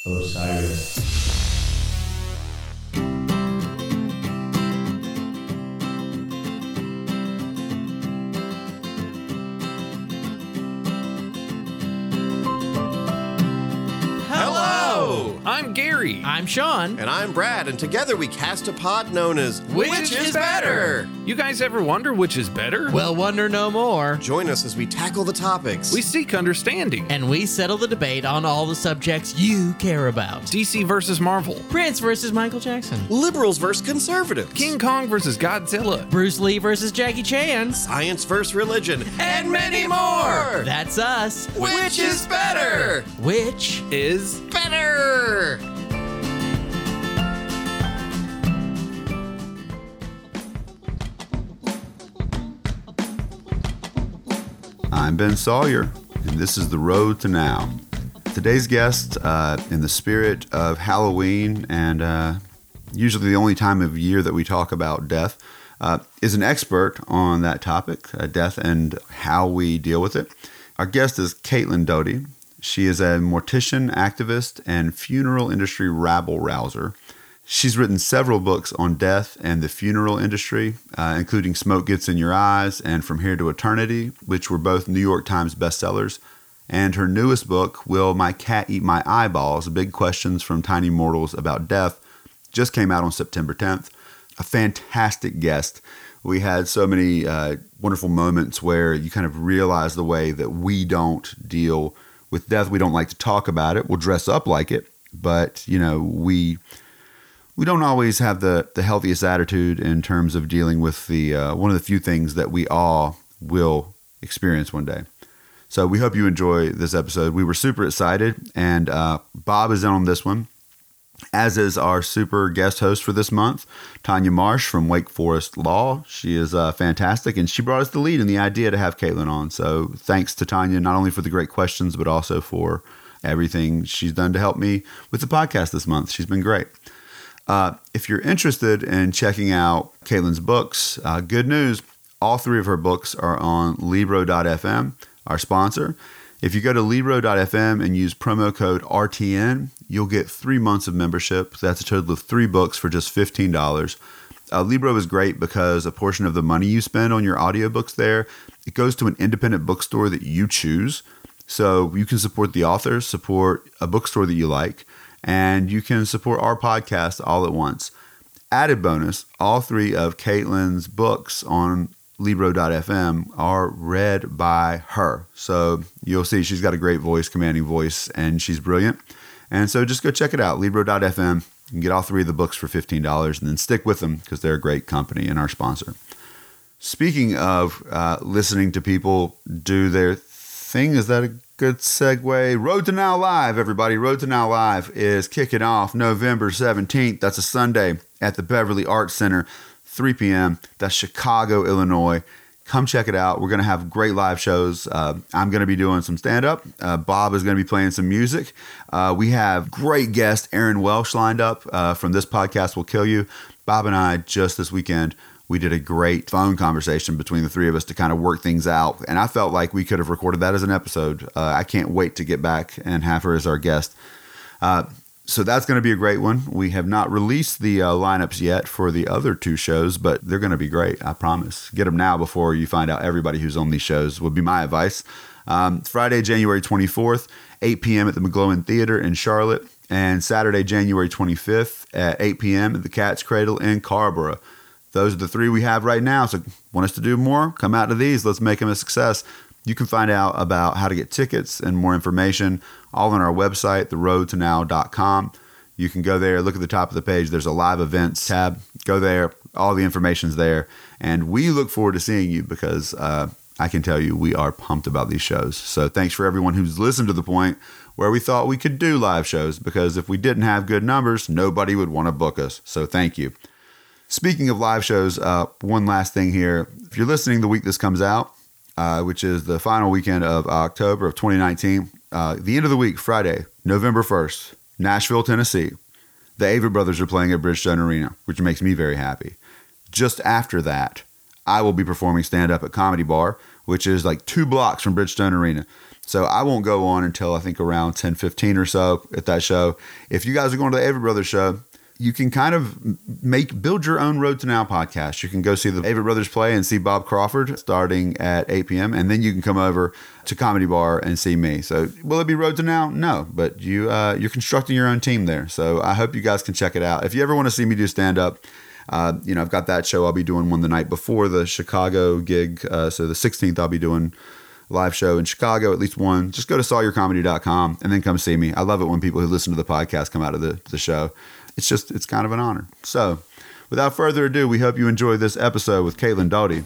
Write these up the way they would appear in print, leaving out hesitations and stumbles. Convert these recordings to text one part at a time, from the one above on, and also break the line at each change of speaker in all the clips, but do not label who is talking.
Osiris.
I'm Gary.
I'm Sean.
And I'm Brad, and together we cast a pod known as
Which is Better? You guys ever wonder which is better?
Well, wonder no more.
Join us as we tackle the topics.
We seek understanding.
And we settle the debate on all the subjects you care about.
DC versus Marvel.
Prince versus Michael Jackson.
Liberals versus conservatives.
King Kong versus Godzilla.
Bruce Lee versus Jackie Chan.
Science versus religion.
And many more!
That's us.
Which is better?
Which
is
better?
I'm Ben Sawyer, and this is The Road to Now. Today's guest, in the spirit of Halloween and usually the only time of year that we talk about death, is an expert on that topic, death and how we deal with it. Our guest is Caitlin Doughty. She is a mortician, activist, and funeral industry rabble-rouser. She's written several books on death and the funeral industry, including Smoke Gets in Your Eyes and From Here to Eternity, which were both New York Times bestsellers. And her newest book, Will My Cat Eat My Eyeballs? Big Questions from Tiny Mortals About Death, just came out on September 10th. A fantastic guest. We had so many wonderful moments where you kind of realize the way that we don't deal with death. We don't like to talk about it. We'll dress up like it, but, you know, we don't always have the healthiest attitude in terms of dealing with the one of the few things that we all will experience one day. So we hope you enjoy this episode. We were super excited, and Bob is in on this one, as is our super guest host for this month, Tanya Marsh from Wake Forest Law. She is fantastic, and she brought us the lead in the idea to have Caitlin on. So thanks to Tanya, not only for the great questions, but also for everything she's done to help me with the podcast this month. She's been great. If you're interested in checking out Caitlin's books, good news, all three of her books are on Libro.fm, our sponsor. If you go to Libro.fm and use promo code RTN, you'll get 3 months of membership. That's a total of 3 books for just $15. Libro is great because a portion of the money you spend on your audiobooks there, it goes to an independent bookstore that you choose. So you can support the authors, support a bookstore that you like, and you can support our podcast all at once. Added bonus, all 3 of Caitlin's books on Libro.fm are read by her. So you'll see she's got a great voice, commanding voice, and she's brilliant. And so just go check it out, Libro.fm. You can get all 3 of the books for $15 and then stick with them because they're a great company and our sponsor. Speaking of listening to people do their thing, is that a good segue? Road to Now Live, everybody. Road to Now Live is kicking off November 17th. That's a Sunday at the Beverly Arts Center, 3 p.m. That's Chicago, Illinois. Come check it out. We're going to have great live shows. I'm going to be doing some stand-up. Bob is going to be playing some music. We have great guest Aaron Welsh lined up from This Podcast Will Kill You. Bob and I, just this weekend, we did a great phone conversation between the 3 of us to kind of work things out. And I felt like we could have recorded that as an episode. I can't wait to get back and have her as our guest. So that's going to be a great one. We have not released the lineups yet for the other 2 shows, but they're going to be great. I promise. Get them now before you find out everybody who's on these shows would be my advice. Friday, January 24th, 8 p.m. at the McGlowan Theater in Charlotte, and Saturday, January 25th at 8 p.m. at the Cat's Cradle in Carrboro. Those are the 3 we have right now. So want us to do more? Come out to these. Let's make them a success. You can find out about how to get tickets and more information all on our website, theroadtonow.com. You can go there, look at the top of the page. There's a live events tab. Go there. All the information's there. And we look forward to seeing you because I can tell you we are pumped about these shows. So thanks for everyone who's listened to the point where we thought we could do live shows, because if we didn't have good numbers, nobody would want to book us. So thank you. Speaking of live shows, one last thing here. If you're listening the week this comes out, which is the final weekend of October of 2019, the end of the week, Friday, November 1st, Nashville, Tennessee, the Avett Brothers are playing at Bridgestone Arena, which makes me very happy. Just after that, I will be performing stand-up at Comedy Bar, which is like 2 blocks from Bridgestone Arena. So I won't go on until I think around 10:15 or so at that show. If you guys are going to the Avery Brothers show, you can kind of build your own Road to Now podcast. You can go see the Avery Brothers play and see Bob Crawford starting at 8 p.m. And then you can come over to Comedy Bar and see me. So will it be Road to Now? No, but you're constructing your own team there. So I hope you guys can check it out. If you ever want to see me do stand-up, I've got that show. I'll be doing one the night before the Chicago gig. So the 16th, I'll be doing a live show in Chicago, at least one. Just go to sawyercomedy.com and then come see me. I love it when people who listen to the podcast come out of the show. It's kind of an honor. So without further ado, we hope you enjoy this episode with Caitlin Doughty.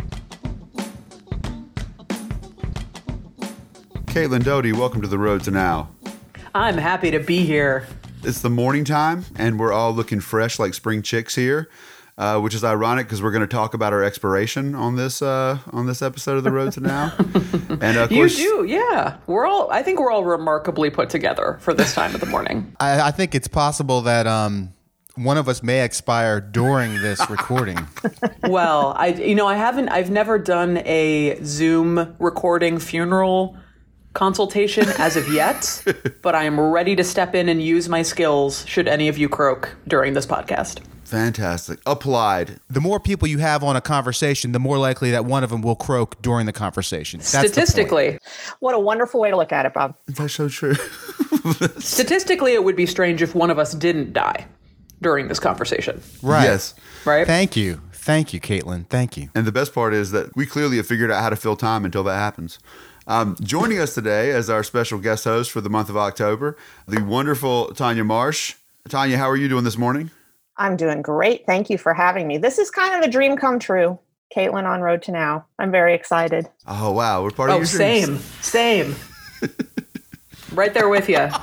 Caitlin Doughty, welcome to the Road to Now.
I'm happy to be here.
It's the morning time, and we're all looking fresh like spring chicks here, which is ironic because we're going to talk about our expiration on this episode of the Road to Now. And of course,
you do, yeah. I think we're all remarkably put together for this time of the morning.
I think it's possible that one of us may expire during this recording.
Well, I've never done a Zoom recording funeral consultation as of yet, but I am ready to step in and use my skills should any of you croak during this podcast.
Fantastic. Applied.
The more people you have on a conversation, the more likely that one of them will croak during the conversation. That's
Statistically.
What a wonderful way to look at it, Bob.
That's so true.
Statistically, it would be strange if one of us didn't die during this conversation.
Right.
Yes.
Right?
Thank you, Caitlin. Thank you.
And the best part is that we clearly have figured out how to fill time until that happens. Joining us today as our special guest host for the month of October, the wonderful Tanya Marsh. Tanya, how are you doing this morning?
I'm doing great. Thank you for having me. This is kind of a dream come true. Caitlin on Road to Now. I'm very excited.
Oh, wow. We're part of your dreams.
Same. Right there with you.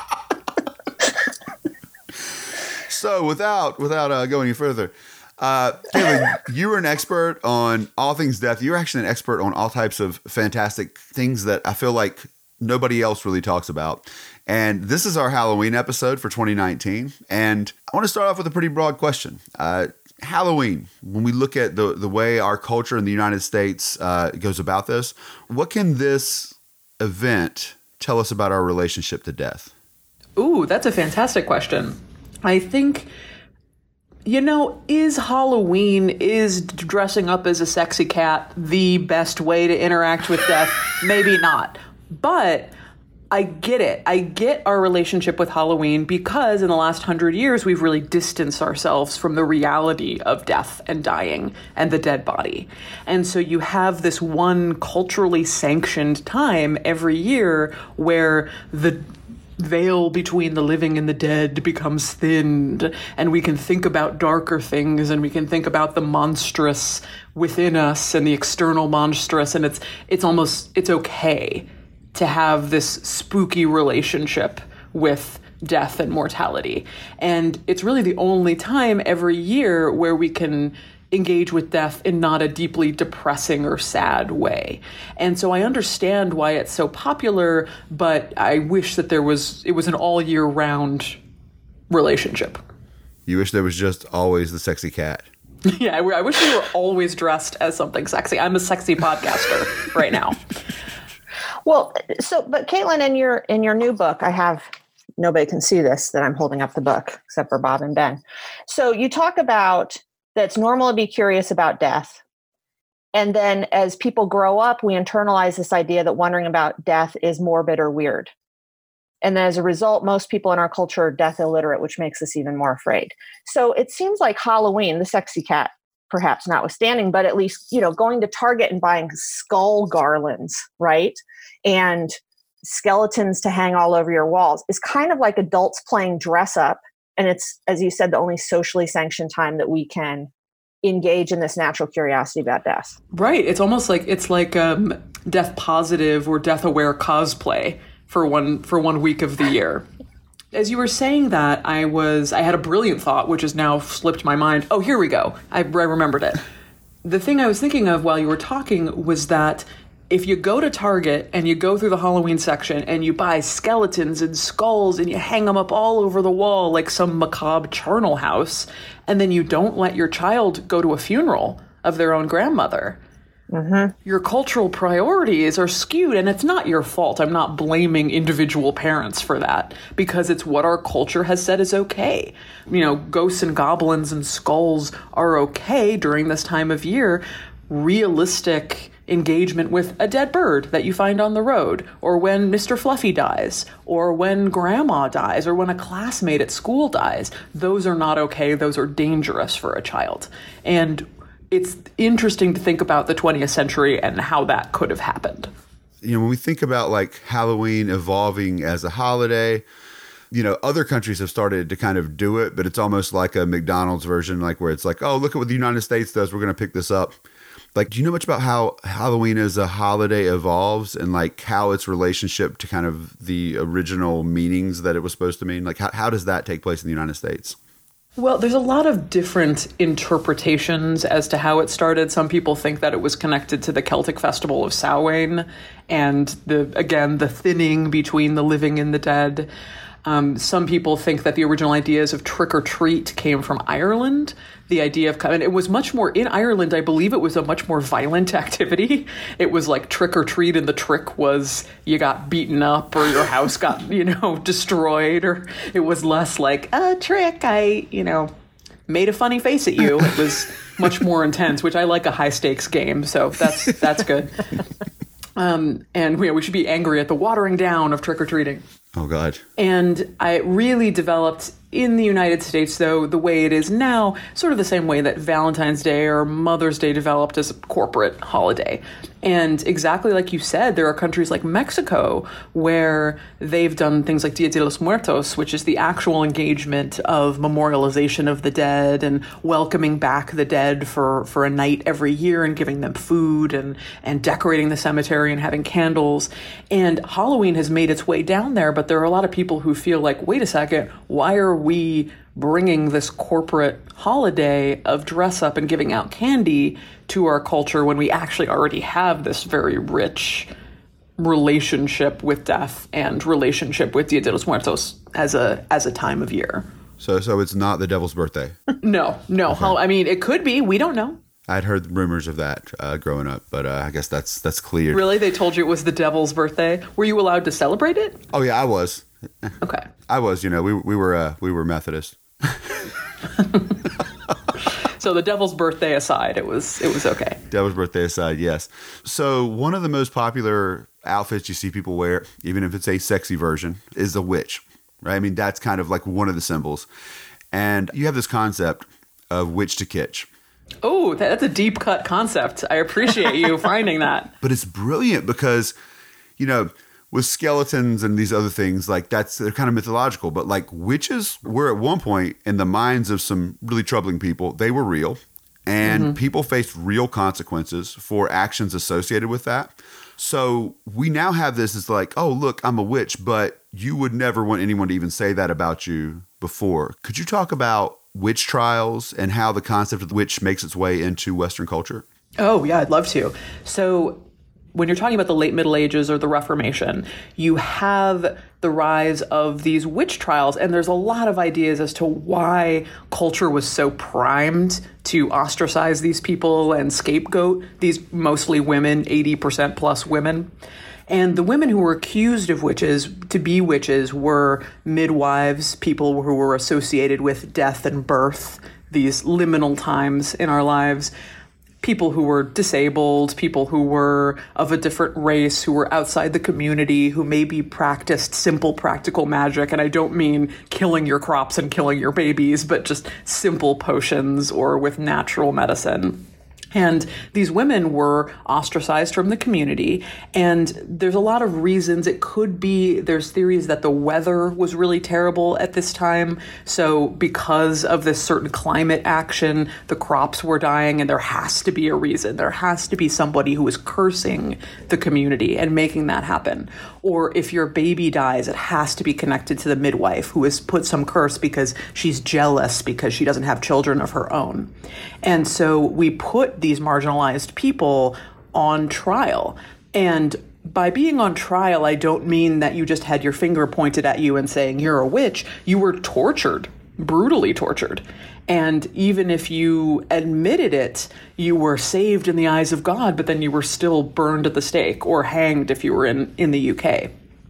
So without going any further, Caitlin, you were an expert on all things death. You're actually an expert on all types of fantastic things that I feel like nobody else really talks about. And this is our Halloween episode for 2019. And I want to start off with a pretty broad question. Halloween, when we look at the way our culture in the United States goes about this, what can this event tell us about our relationship to death?
Ooh, that's a fantastic question. I think, is Halloween, is dressing up as a sexy cat the best way to interact with death? Maybe not. But I get it. I get our relationship with Halloween because in the last 100 years, we've really distanced ourselves from the reality of death and dying and the dead body. And so you have this one culturally sanctioned time every year where the veil between the living and the dead becomes thinned, and we can think about darker things, and we can think about the monstrous within us and the external monstrous, and it's okay to have this spooky relationship with death and mortality. And it's really the only time every year where we can engage with death in not a deeply depressing or sad way. And so I understand why it's so popular, but I wish that it was an all year round relationship.
You wish there was just always the sexy cat.
Yeah, I wish we were always dressed as something sexy. I'm a sexy podcaster right now.
Well, but Caitlin, in your new book, nobody can see this, that I'm holding up the book except for Bob and Ben. So you talk about that it's normal to be curious about death. And then as people grow up, we internalize this idea that wondering about death is morbid or weird. And then as a result, most people in our culture are death illiterate, which makes us even more afraid. So it seems like Halloween, the sexy cat, perhaps notwithstanding, but at least, going to Target and buying skull garlands, right? And skeletons to hang all over your walls is kind of like adults playing dress up. And it's, as you said, the only socially sanctioned time that we can engage in this natural curiosity about death. Right.
It's almost like death positive or death aware cosplay for one week of the year. As you were saying that, I had a brilliant thought, which has now slipped my mind. Oh, here we go. I remembered it. The thing I was thinking of while you were talking was that if you go to Target and you go through the Halloween section and you buy skeletons and skulls and you hang them up all over the wall like some macabre charnel house, and then you don't let your child go to a funeral of their own grandmother, your cultural priorities are skewed, and it's not your fault. I'm not blaming individual parents for that, because it's what our culture has said is okay. You know, ghosts and goblins and skulls are okay during this time of year. Realistic engagement with a dead bird that you find on the road, or when Mr. Fluffy dies, or when grandma dies, or when a classmate at school dies, those are not okay. Those are dangerous for a child. And it's interesting to think about the 20th century and how that could have happened.
You know, when we think about like Halloween evolving as a holiday, you know, other countries have started to kind of do it, but it's almost like a McDonald's version, like where it's like, oh, look at what the United States does. We're going to pick this up. Like, do you know much about how Halloween as a holiday evolves and like how its relationship to kind of the original meanings that it was supposed to mean? Like, how does that take place in the United States?
Well, there's a lot of different interpretations as to how it started. Some people think that it was connected to the Celtic festival of Samhain and the thinning between the living and the dead. Some people think that the original ideas of trick or treat came from Ireland. The idea of, and it was much more in Ireland, I believe it was a much more violent activity. It was like trick or treat, and the trick was you got beaten up or your house got, destroyed, or it was less like a trick. I, made a funny face at you. It was much more intense, which I like a high stakes game. So that's good. And we should be angry at the watering down of trick or treating.
Oh, God.
And I really developed in the United States, though, the way it is now, sort of the same way that Valentine's Day or Mother's Day developed as a corporate holiday. And exactly like you said, there are countries like Mexico where they've done things like Dia de los Muertos, which is the actual engagement of memorialization of the dead and welcoming back the dead for a night every year and giving them food and decorating the cemetery and having candles. And Halloween has made its way down there, but there are a lot of people who feel like, wait a second, why are we bringing this corporate holiday of dress up and giving out candy to our culture when we actually already have this very rich relationship with death and relationship with Dia de los Muertos as a time of year?
So it's not the devil's birthday?
No. Okay. I mean, it could be. We don't know.
I'd heard rumors of that growing up, but I guess that's clear.
Really? They told you it was the devil's birthday? Were you allowed to celebrate it?
Oh, yeah, I was.
Okay.
I was, we were Methodist.
So the devil's birthday aside, it was okay.
Devil's birthday aside, yes. So one of the most popular outfits you see people wear, even if it's a sexy version, is a witch, right? I mean, that's kind of like one of the symbols. And you have this concept of witch to kitsch.
Oh, that's a deep cut concept. I appreciate you finding that.
But it's brilliant because, with skeletons and these other things, like they're kind of mythological, but like witches were at one point in the minds of some really troubling people. They were real, and people faced real consequences for actions associated with that. So we now have this as like, oh, look, I'm a witch, but you would never want anyone to even say that about you before. Could you talk about witch trials and how the concept of the witch makes its way into Western culture?
Oh, yeah, I'd love to. So when you're talking about the late Middle Ages or the Reformation, you have the rise of these witch trials, and there's a lot of ideas as to why culture was so primed to ostracize these people and scapegoat these mostly women, 80% plus women. And the women who were accused of witches to be witches were midwives, people who were associated with death and birth, these liminal times in our lives, people who were disabled, people who were of a different race, who were outside the community, who maybe practiced simple practical magic. And I don't mean killing your crops and killing your babies, but just simple potions or with natural medicine. And these women were ostracized from the community. And there's a lot of reasons it could be. There's theories that the weather was really terrible at this time. So because of this certain climate action, the crops were dying, and there has to be a reason. There has to be somebody who is cursing the community and making that happen. Or if your baby dies, it has to be connected to the midwife who has put some curse because she's jealous because she doesn't have children of her own. And so we put these marginalized people on trial. And by being on trial, I don't mean that you just had your finger pointed at you and saying you're a witch. You were tortured brutally tortured. And even if you admitted it, you were saved in the eyes of God, but then you were still burned at the stake or hanged if you were in the UK.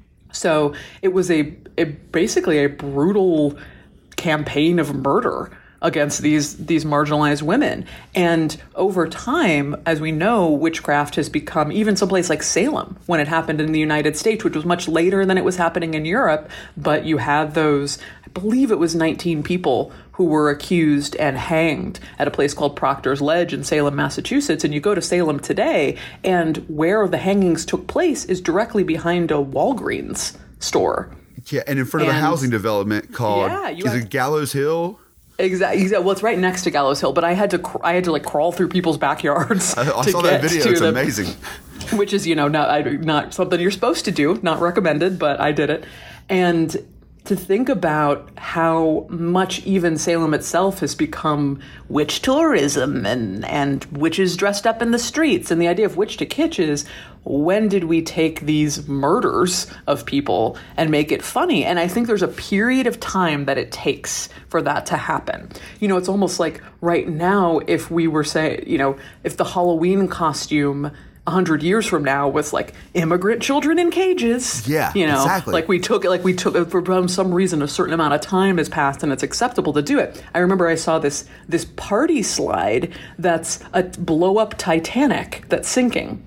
So it was basically a brutal campaign of murder against these marginalized women. And over time, as we know, witchcraft has become even someplace like Salem when it happened in the United States, which was much later than it was happening in Europe. But you had those, I believe it was 19 people who were accused and hanged at a place called Proctor's Ledge in Salem, Massachusetts. And you go to Salem today, and where the hangings took place is directly behind a Walgreens store.
Yeah, and in front of a housing development called, is it Gallows Hill?
Exactly. Well, it's right next to Gallows Hill, but I had to like crawl through people's backyards.
I saw that video. It's amazing.
Which is, not something you're supposed to do, not recommended, but I did it. And to think about how much even Salem itself has become witch tourism and witches dressed up in the streets. And the idea of witch to kitsch is, when did we take these murders of people and make it funny? And I think there's a period of time that it takes for that to happen. It's almost like right now, if we were if the Halloween costume 100 years from now was like immigrant children in cages.
Yeah, exactly.
Like we took for some reason a certain amount of time has passed and it's acceptable to do it. I remember I saw this party slide that's a blow up Titanic that's sinking.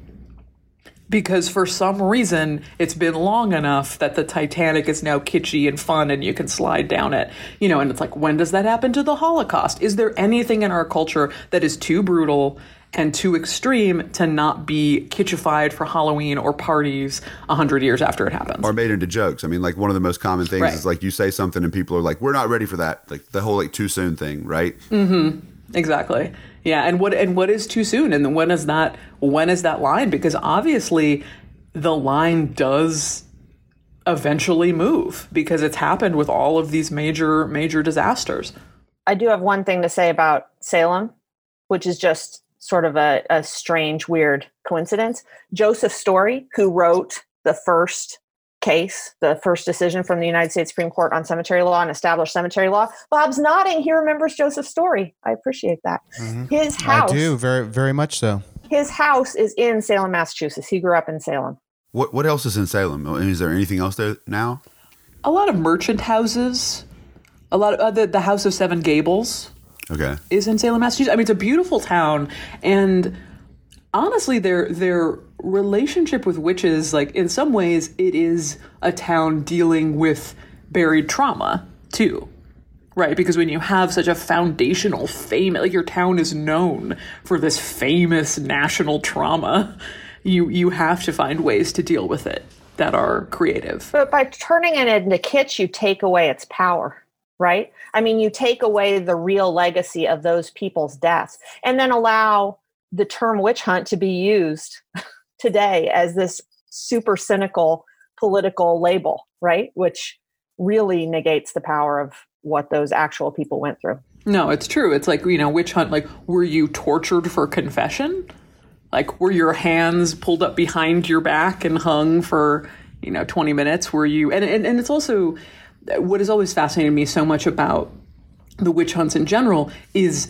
Because for some reason, it's been long enough that the Titanic is now kitschy and fun and you can slide down it. And it's like, when does that happen to the Holocaust? Is there anything in our culture that is too brutal and too extreme to not be kitschified for Halloween or parties 100 years after it happens?
Or made into jokes. I mean, like one of the most common things is like you say something and people are like, we're not ready for that. Like the whole too soon thing, right?
Mm-hmm. Exactly. Yeah. And what is too soon? And when is that line? Because obviously the line does eventually move because it's happened with all of these major disasters.
I do have one thing to say about Salem, which is just sort of a strange, weird coincidence. Joseph Story, who wrote the first case, the first decision from the United States Supreme Court on cemetery law and established cemetery law. Bob's nodding. He remembers Joseph Story. I appreciate that.
Mm-hmm.
His house.
I do, very, very much so.
His house is in Salem, Massachusetts. He grew up in Salem.
What else is in Salem? Is there anything else there now?
A lot of merchant houses. A lot of the House of Seven Gables.
Okay.
Is in Salem, Massachusetts. I mean, it's a beautiful town, and honestly, their relationship with witches, like in some ways, it is a town dealing with buried trauma too, right? Because when you have such a foundational like your town is known for this famous national trauma, you have to find ways to deal with it that are creative.
But by turning it into kitsch, you take away its power. Right? I mean, you take away the real legacy of those people's deaths and then allow the term witch hunt to be used today as this super cynical political label, right? Which really negates the power of what those actual people went through.
No, it's true. It's like, witch hunt, like, were you tortured for confession? Like, were your hands pulled up behind your back and hung for, 20 minutes? Were you, and it's also, what has always fascinated me so much about the witch hunts in general is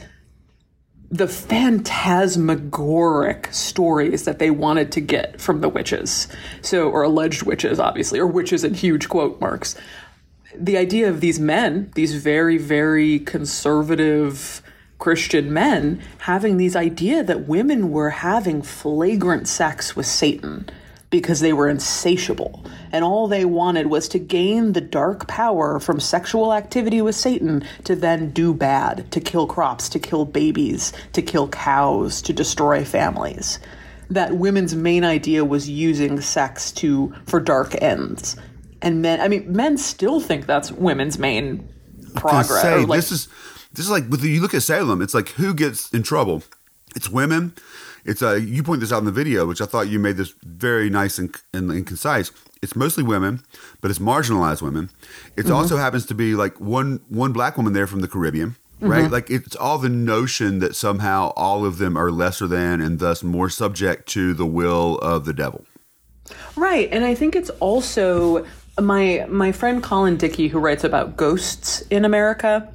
the phantasmagoric stories that they wanted to get from the witches. So, or alleged witches, obviously, or witches in huge quote marks. The idea of these men, these very, very conservative Christian men, having these idea that women were having flagrant sex with Satan because they were insatiable. And all they wanted was to gain the dark power from sexual activity with Satan to then do bad, to kill crops, to kill babies, to kill cows, to destroy families. That women's main idea was using sex for dark ends. And men still think that's women's main progress.
This is like, you look at Salem, it's like, who gets in trouble? It's women. It's you point this out in the video, which I thought you made this very nice and concise. It's mostly women, but it's marginalized women. It also happens to be like one black woman there from the Caribbean, right? Like it's all the notion that somehow all of them are lesser than and thus more subject to the will of the devil.
Right, and I think it's also my friend Colin Dickey, who writes about ghosts in America.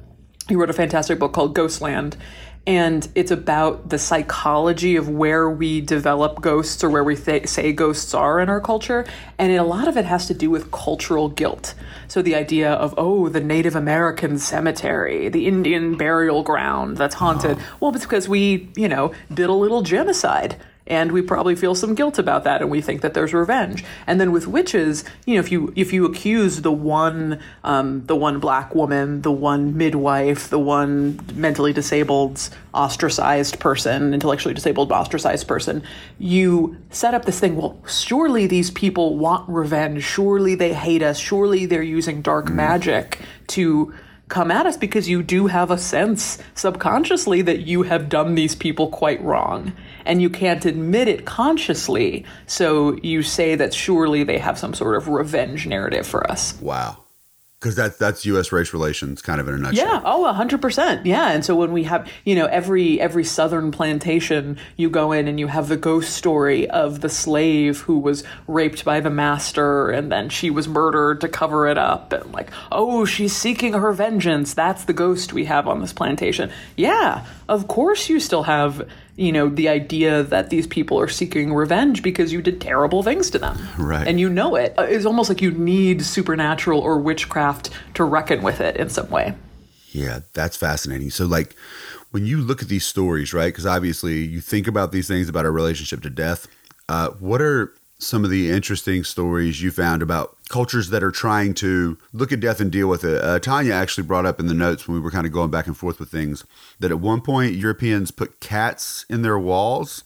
He wrote a fantastic book called Ghostland. And it's about the psychology of where we develop ghosts or where we say ghosts are in our culture. And a lot of it has to do with cultural guilt. So the idea of, the Native American cemetery, the Indian burial ground that's haunted. Well, it's because we, did a little genocide. And we probably feel some guilt about that, and we think that there's revenge. And then with witches, if you accuse the one black woman, the one midwife, the one mentally disabled, ostracized person, intellectually disabled, ostracized person, you set up this thing. Well, surely these people want revenge. Surely they hate us. Surely they're using dark magic to come at us, because you do have a sense subconsciously that you have done these people quite wrong, and you can't admit it consciously. So you say that surely they have some sort of revenge narrative for us.
Wow. Because that's U.S. race relations kind of in a nutshell.
Yeah. 100%. Yeah. And so when we have, every Southern plantation, you go in and you have the ghost story of the slave who was raped by the master, and then she was murdered to cover it up. And she's seeking her vengeance. That's the ghost we have on this plantation. Yeah. Of course you still have, the idea that these people are seeking revenge because you did terrible things to them.
Right.
And it. It's almost like you need supernatural or witchcraft to reckon with it in some way.
Yeah, that's fascinating. So when you look at these stories, right, because obviously you think about these things about our relationship to death, what are some of the interesting stories you found about cultures that are trying to look at death and deal with it? Tanya actually brought up in the notes when we were kind of going back and forth with things that at one point Europeans put cats in their walls.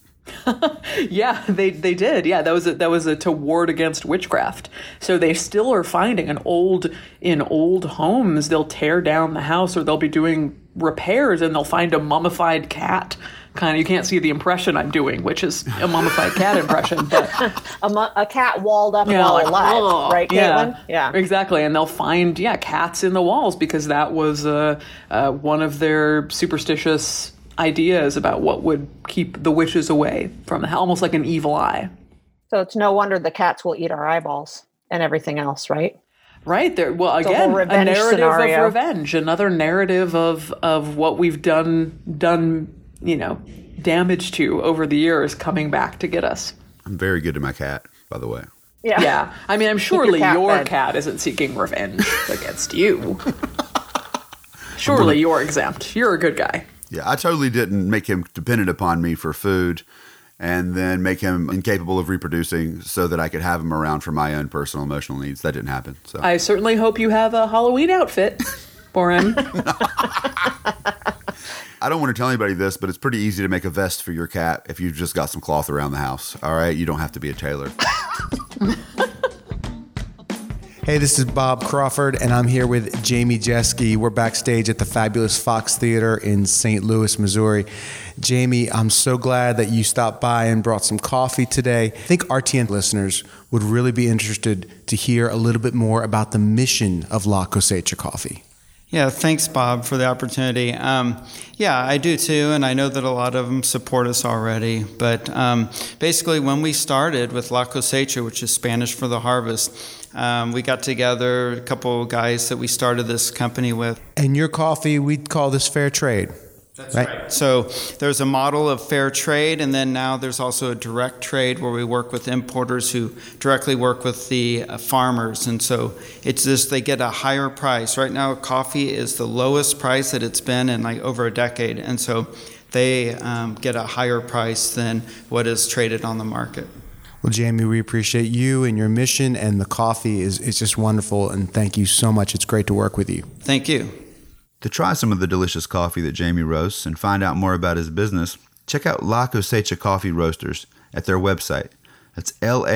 Yeah, they did. Yeah, that was to ward against witchcraft. So they still are finding in old homes, they'll tear down the house or they'll be doing repairs and they'll find a mummified cat. You can't see the impression I'm doing, which is a mummified cat impression. But
a cat walled up while alive, right, Caitlin?
Yeah, exactly. And they'll find, cats in the walls because that was one of their superstitious ideas about what would keep the witches away from the house, almost like an evil eye.
So it's no wonder the cats will eat our eyeballs and everything else, right?
Right there. Well,
it's
again, a narrative
scenario.
of revenge, another narrative of what we've done, damage to over the years coming back to get us.
I'm very good to my cat, by the way.
Yeah. I mean, I'm surely your
fed.
cat isn't seeking revenge against you. Surely you're exempt. You're a good guy.
Yeah, I totally didn't make him dependent upon me for food and then make him incapable of reproducing so that I could have him around for my own personal emotional needs. That didn't happen. So
I certainly hope you have a Halloween outfit for him.
I don't want to tell anybody this, but it's pretty easy to make a vest for your cat if you've just got some cloth around the house. All right? You don't have to be a tailor.
Hey, this is Bob Crawford, and I'm here with Jamie Jeske. We're backstage at the fabulous Fox Theater in St. Louis, Missouri. Jamie, I'm so glad that you stopped by and brought some coffee today. I think RTN listeners would really be interested to hear a little bit more about the mission of La Cosecha Coffee.
Yeah, thanks, Bob, for the opportunity. Yeah, I do too, and I know that a lot of them support us already. But basically, when we started with La Cosecha, which is Spanish for the harvest, we got together, a couple of guys that we started this company with.
And your coffee, we'd call this fair trade.
That's right. So there's a model of fair trade, and then now there's also a direct trade where we work with importers who directly work with the farmers. And so it's just they get a higher price. Right now, coffee is the lowest price that it's been in over a decade. And so they get a higher price than what is traded on the market.
Well, Jamie, we appreciate you and your mission, and the coffee is just wonderful. And thank you so much. It's great to work with you.
Thank you.
To try some of the delicious coffee that Jamie roasts and find out more about his business, check out La Cosecha Coffee Roasters at their website. That's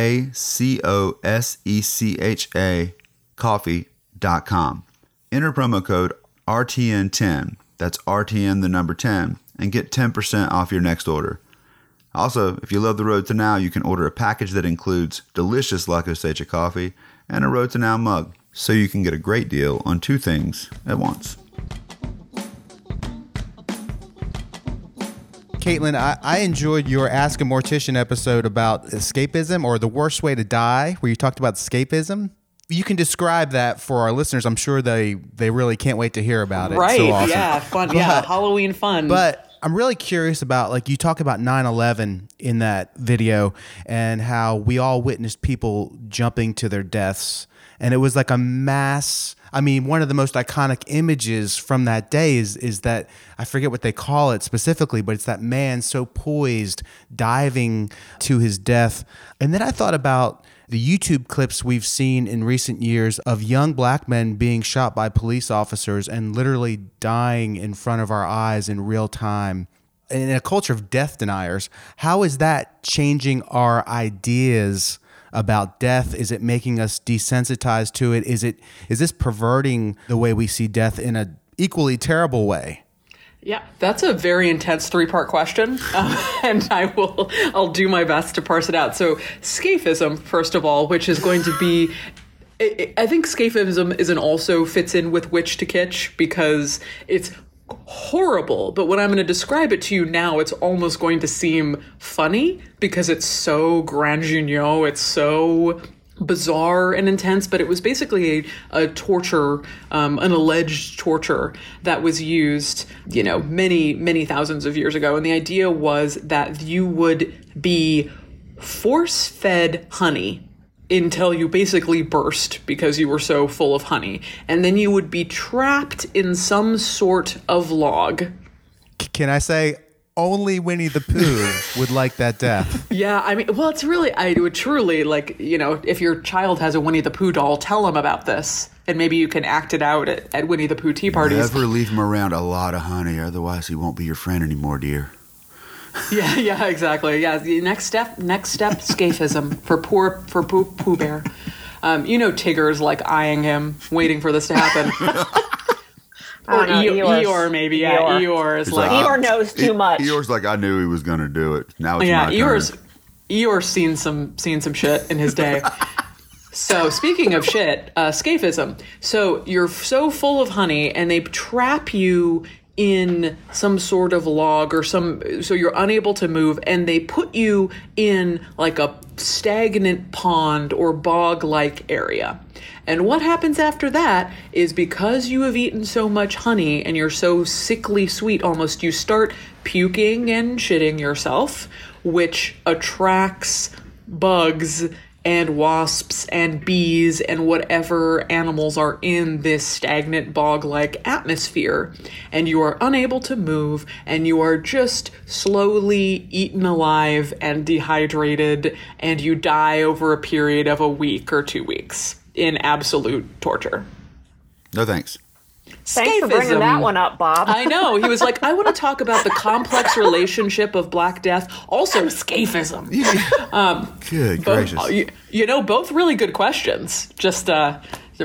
LACOSECHA coffee.com. Enter promo code RTN10, that's RTN the number 10, and get 10% off your next order. Also, if you love the Road to Now, you can order a package that includes delicious La Cosecha coffee and a Road to Now mug, so you can get a great deal on two things at once.
Caitlin, I enjoyed your Ask a Mortician episode about escapism, or the worst way to die, where you talked about escapism. you can describe that for our listeners. I'm sure they really can't wait to hear about it.
Right.
So awesome.
Yeah. Fun. Yeah. Halloween fun.
But I'm really curious about, like, you talk about 9/11 in that video and how we all witnessed people jumping to their deaths. And it was like a mass. I mean, one of the most iconic images from that day is that, I forget what they call it specifically, but it's that man so poised, diving to his death. And then I thought about the YouTube clips we've seen in recent years of young black men being shot by police officers and literally dying in front of our eyes in real time. In a culture of death deniers, how is that changing our ideas about death? Is it making us desensitized to it? Is this perverting the way we see death in a equally terrible way?
Yeah, that's a very intense 3-part question, and I'll do my best to parse it out. So, scaphism, first of all, which is going to be, I think scaphism also fits in with witch to kitsch because it's horrible, but when I'm going to describe it to you now, it's almost going to seem funny because it's so grand guignol, it's so bizarre and intense, but it was basically a torture, an alleged torture that was used, many thousands of years ago. And the idea was that you would be force-fed honey until you basically burst because you were so full of honey. And then you would be trapped in some sort of log.
Can I say only Winnie the Pooh would like that death?
Yeah, I mean, well, I would truly, if your child has a Winnie the Pooh doll, tell them about this. And maybe you can act it out at Winnie the Pooh tea parties.
Never leave him around a lot of honey, otherwise he won't be your friend anymore, dear.
Yeah, exactly. Yeah, the next step, scaphism for Pooh Bear. Tigger's like eyeing him, waiting for this to happen. Or Eeyore, maybe. Yeah, Eeyore is like...
Eeyore knows too much.
Eeyore's like, I knew he was going to do it. Now it's my turn.
Eeyore's seen some shit in his day. So speaking of shit, scaphism. So you're so full of honey and they trap you in some sort of log or so you're unable to move, and they put you in like a stagnant pond or bog-like area. And what happens after that is, because you have eaten so much honey and you're so sickly sweet almost, you start puking and shitting yourself, which attracts bugs and wasps and bees and whatever animals are in this stagnant bog-like atmosphere. And you are unable to move, and you are just slowly eaten alive and dehydrated, and you die over a period of a week or 2 weeks in absolute torture.
No thanks.
Thanks for bringing that one up, Bob.
I know. He was like, I want to talk about the complex relationship of Black Death, also scaphism.
Good gracious.
Both really good questions. Just, and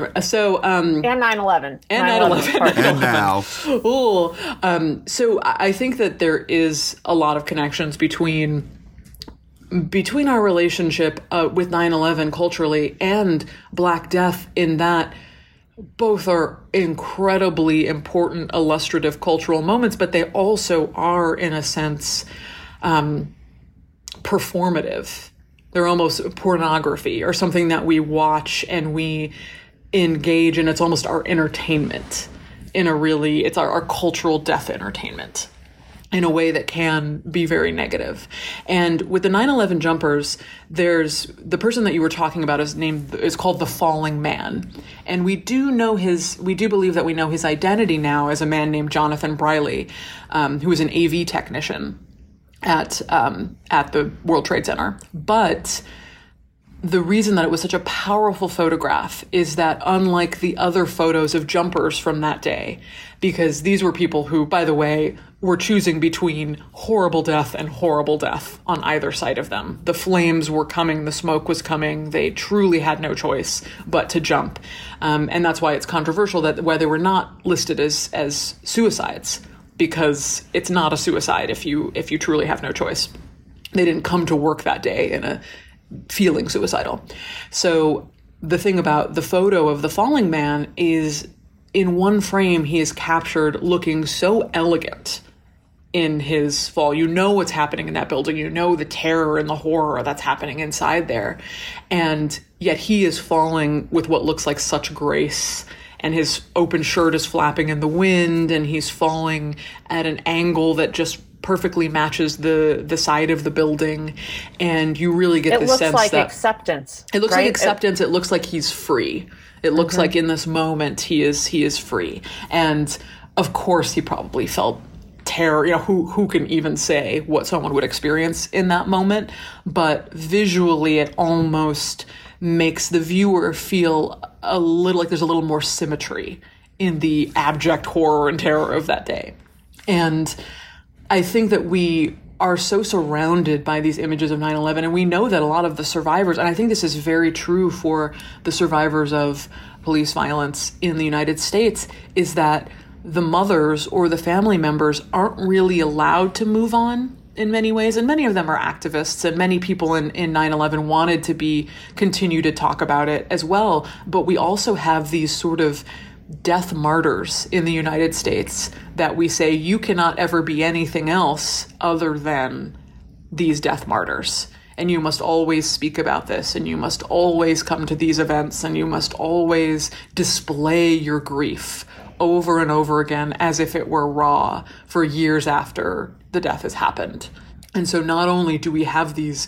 9/11.
And 9/11.
And now.
Ooh. So I think that there is a lot of connections between our relationship with 9/11 culturally and Black Death, in that both are incredibly important, illustrative cultural moments, but they also are, in a sense, performative. They're almost pornography, or something that we watch and we engage in. It's almost our entertainment it's our cultural death entertainment in a way that can be very negative. And with the 9/11 jumpers, there's the person that you were talking about is called the Falling Man. And we do believe that we know his identity now as a man named Jonathan Briley, who was an AV technician at the World Trade Center. But the reason that it was such a powerful photograph is that, unlike the other photos of jumpers from that day, because these were people who, by the way, were choosing between horrible death and horrible death on either side of them. The flames were coming, the smoke was coming. They truly had no choice but to jump. And that's why it's controversial why they were not listed as suicides, because it's not a suicide if you truly have no choice. They didn't come to work that day in a feeling suicidal. So the thing about the photo of the falling man is, in one frame, he is captured looking so elegant in his fall. You know what's happening in that building. You know the terror and the horror that's happening inside there. And yet he is falling with what looks like such grace, and his open shirt is flapping in the wind, and he's falling at an angle that just perfectly matches the side of the building, and you really get this sense that
it looks like acceptance.
It looks
right?
like acceptance. It looks like he's free. It looks like in this moment he is free, and of course he probably felt terror. You know, who can even say what someone would experience in that moment? But visually, it almost makes the viewer feel a little like there's a little more symmetry in the abject horror and terror of that day. And I think that we are so surrounded by these images of 9/11, and we know that a lot of the survivors, and I think this is very true for the survivors of police violence in the United States, is that the mothers or the family members aren't really allowed to move on in many ways, and many of them are activists, and many people in 9/11 wanted to continue to talk about it as well. But we also have these sort of death martyrs in the United States that we say you cannot ever be anything else other than these death martyrs. And you must always speak about this, and you must always come to these events, and you must always display your grief over and over again as if it were raw for years after the death has happened. And so not only do we have these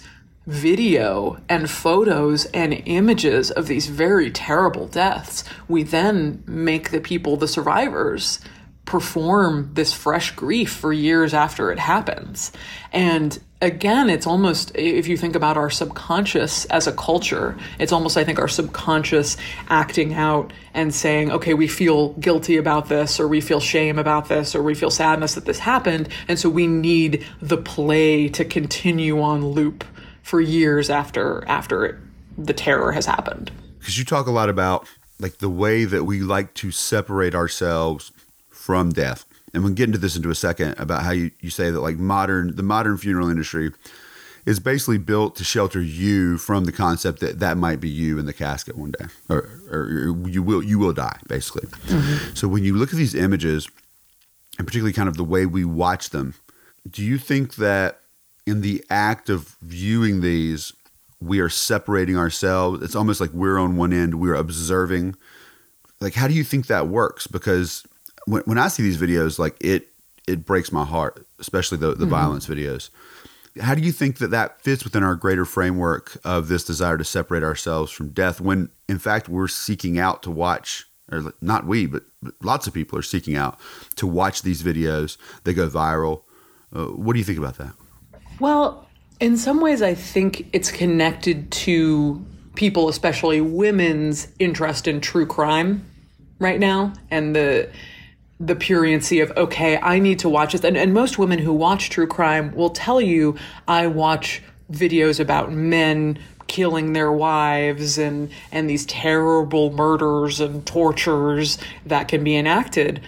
video and photos and images of these very terrible deaths, we then make the people, the survivors, perform this fresh grief for years after it happens. And again, it's almost, if you think about our subconscious as a culture, it's almost, I think, our subconscious acting out and saying, okay, we feel guilty about this, or we feel shame about this, or we feel sadness that this happened. And so we need the play to continue on loop for years after the terror has happened.
Because you talk a lot about like the way that we like to separate ourselves from death. And we'll get into this into a second about how you say that like the modern funeral industry is basically built to shelter you from the concept that might be you in the casket one day, or you will die, basically. Mm-hmm. So when you look at these images, and particularly kind of the way we watch them, do you think that in the act of viewing these, we are separating ourselves? It's almost like we're on one end, we're observing. Like, how do you think that works? Because when I see these videos, like it breaks my heart, especially the violence videos. How do you think that fits within our greater framework of this desire to separate ourselves from death when, in fact, we're seeking out to watch, or not we, but lots of people are seeking out to watch these videos. They go viral. What do you think about that?
Well, in some ways, I think it's connected to people, especially women's interest in true crime right now, and the pruriency of, okay, I need to watch this. And most women who watch true crime will tell you, I watch videos about men killing their wives and these terrible murders and tortures that can be enacted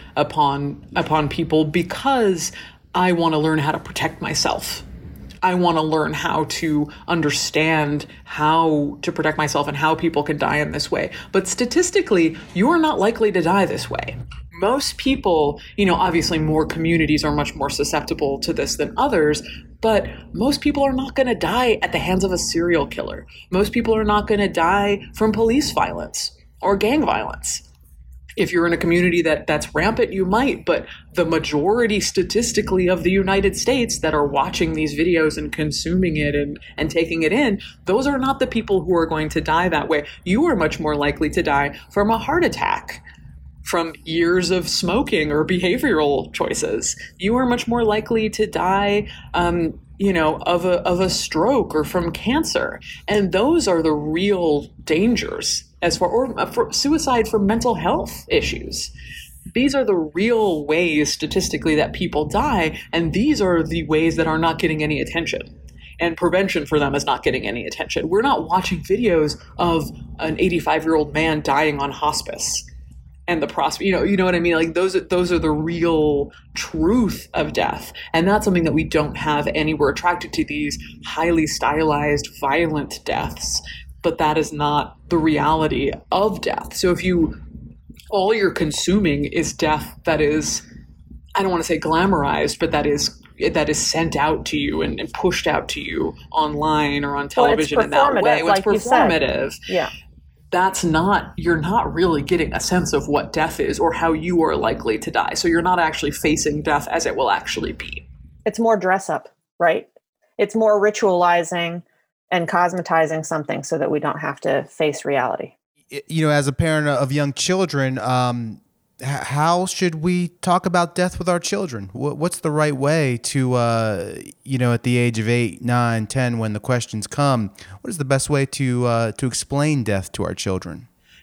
upon people because I want to learn how to protect myself. I want to learn how to understand how to protect myself and how people can die in this way. But statistically, you are not likely to die this way. Most people, obviously more communities are much more susceptible to this than others, but most people are not going to die at the hands of a serial killer. Most people are not going to die from police violence or gang violence. If you're in a community that's rampant, you might, but the majority statistically of the United States that are watching these videos and consuming it and taking it in, those are not the people who are going to die that way. You are much more likely to die from a heart attack, from years of smoking or behavioral choices. You are much more likely to die of a stroke or from cancer. And those are the real dangers for suicide from mental health issues. These are the real ways statistically that people die, and these are the ways that are not getting any attention. And prevention for them is not getting any attention. We're not watching videos of an 85-year-old man dying on hospice. And the prospect, you know what I mean? Like those are the real truth of death. And that's something that we don't have any. We're attracted to these highly stylized, violent deaths, but that is not the reality of death. So if all you're consuming is death that is, I don't want to say glamorized, but that is sent out to you and pushed out to you online or on television in that way. It's
like
performative.
Yeah.
you're not really getting a sense of what death is or how you are likely to die. So you're not actually facing death as it will actually be.
It's more dress up, right? It's more ritualizing and cosmetizing something so that we don't have to face reality.
As a parent of young children, how should we talk about death with our children? What's the right way to, at the age of 8, 9, 10, when the questions come, what is the best way to explain death to our children?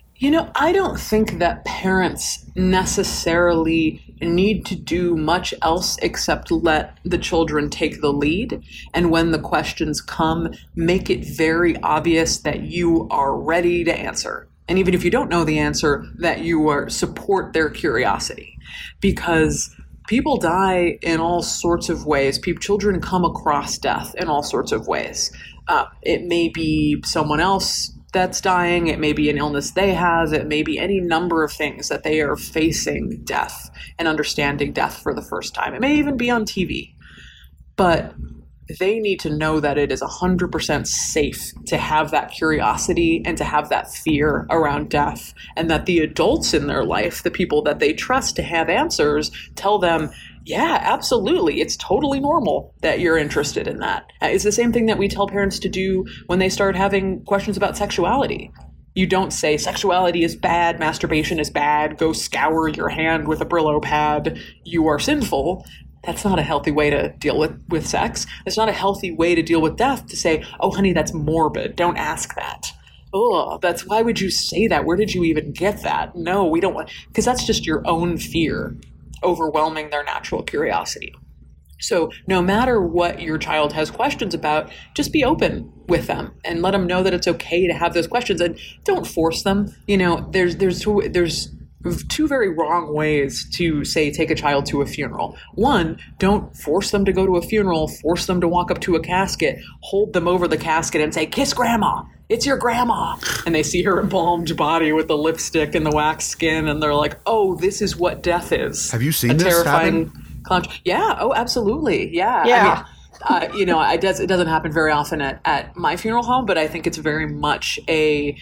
I don't think that parents necessarily need to do much else except let the children take the lead. And when the questions come, make it very obvious that you are ready to answer. And even if you don't know the answer, that you support their curiosity. Because people die in all sorts of ways. Children come across death in all sorts of ways. It may be someone else that's dying. It may be an illness they have. It may be any number of things that they are facing death and understanding death for the first time. It may even be on TV. But they need to know that it is 100% safe to have that curiosity and to have that fear around death, and that the adults in their life, the people that they trust to have answers, tell them, yeah, absolutely, it's totally normal that you're interested in that. It's the same thing that we tell parents to do when they start having questions about sexuality. You don't say sexuality is bad, masturbation is bad, go scour your hand with a Brillo pad, you are sinful. That's not a healthy way to deal with sex. It's not a healthy way to deal with death, to say, oh, honey, that's morbid. Don't ask that. Oh, why would you say that? Where did you even get that? No, we don't want, because that's just your own fear overwhelming their natural curiosity. So no matter what your child has questions about, just be open with them and let them know that it's okay to have those questions, and don't force them. There's two very wrong ways to say take a child to a funeral. One, don't force them to go to a funeral, force them to walk up to a casket, hold them over the casket and say, kiss grandma, it's your grandma. And they see her embalmed body with the lipstick and the waxed skin, and they're like, oh, this is what death is.
Have you seen this happen?
Yeah, oh, absolutely. Yeah. It doesn't happen very often at my funeral home, but I think it's very much a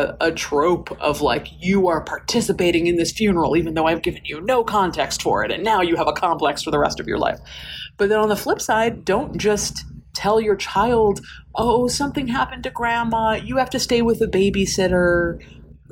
trope of like, you are participating in this funeral, even though I've given you no context for it, and now you have a complex for the rest of your life. But then on the flip side, don't just tell your child, oh, something happened to grandma, you have to stay with a babysitter,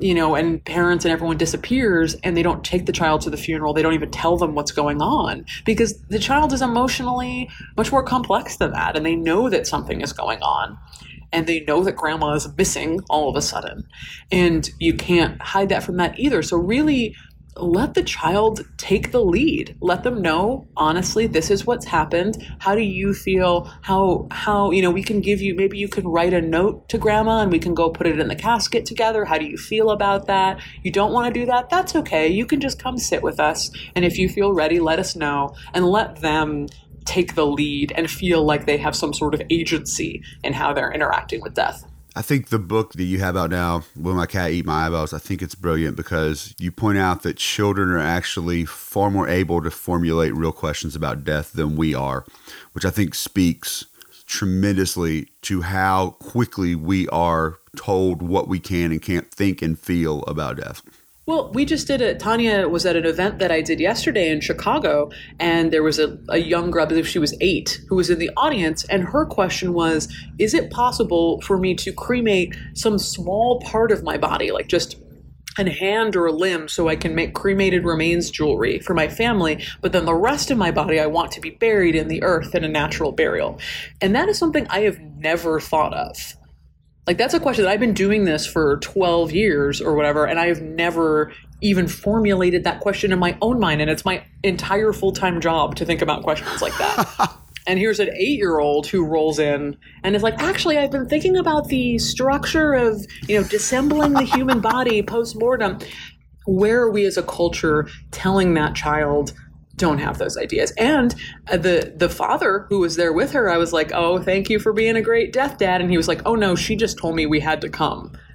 and parents and everyone disappears, and they don't take the child to the funeral. They don't even tell them what's going on, because the child is emotionally much more complex than that. And they know that something is going on, and they know that grandma is missing all of a sudden, and you can't hide that from that either. So really let the child take the lead. Let them know, honestly, this is what's happened. How do you feel? How we can give you, maybe you can write a note to grandma and we can go put it in the casket together. How do you feel about that? You don't want to do that? That's okay. You can just come sit with us. And if you feel ready, let us know, and let them take the lead and feel like they have some sort of agency in how they're interacting with death.
I think the book that you have out now, Will My Cat Eat My Eyeballs, I think it's brilliant because you point out that children are actually far more able to formulate real questions about death than we are, which I think speaks tremendously to how quickly we are told what we can and can't think and feel about death.
Well, we just did it. Tanya was at an event that I did yesterday in Chicago, and there was a young girl, I believe she was 8, who was in the audience, and her question was, is it possible for me to cremate some small part of my body, like just a hand or a limb, so I can make cremated remains jewelry for my family, but then the rest of my body I want to be buried in the earth in a natural burial? And that is something I have never thought of. Like, that's a question that I've been doing this for 12 years or whatever, and I have never even formulated that question in my own mind. And it's my entire full-time job to think about questions like that. And here's an 8-year-old who rolls in and is like, actually, I've been thinking about the structure of, dissembling the human body post-mortem. Where are we as a culture telling that child, don't have those ideas? And the father who was there with her, I was like, oh, thank you for being a great death dad. And he was like, oh no, she just told me we had to come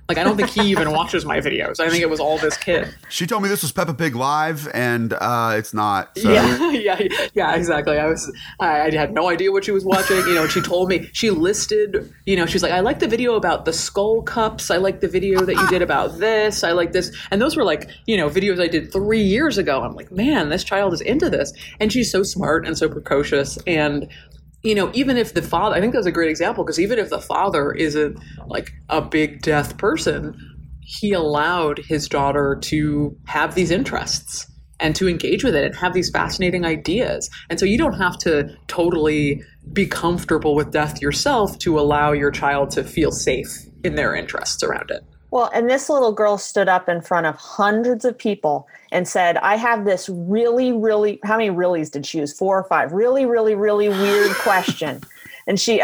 Like, I don't think he even watches my videos. I think it was all this kid.
She told me this was Peppa Pig Live, and it's not. So.
Yeah, exactly. I had no idea what she was watching. And she told me, she listed, she's like, I like the video about the skull cups. I like the video that you did about this. I like this. And those were like, videos I did 3 years ago. I'm like, man, this child is into this. And she's so smart and so precocious. And even if the father, I think that's a great example, because even if the father isn't like a big death person, he allowed his daughter to have these interests and to engage with it and have these fascinating ideas. And so you don't have to totally be comfortable with death yourself to allow your child to feel safe in their interests around it.
Well, and this little girl stood up in front of hundreds of people and said, I have this really, really, how many reallys did she use? 4 or 5, really, really, really weird question. And she